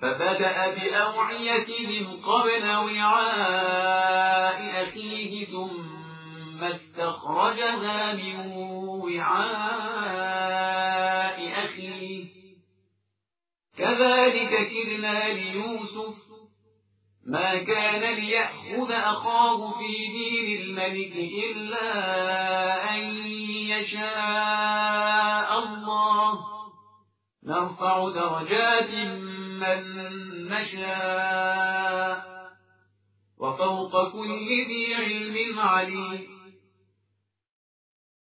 فبدأ بأوعيتهم قبل وعاء أخيه ثم استخرجها من وعاء أخيه كذلك كدنا ليوسف ما كان ليأخذ أخاه في دين الملك إلا أن يشاء الله نرفع درجات من نشاء وفوق كل ذي علم عليم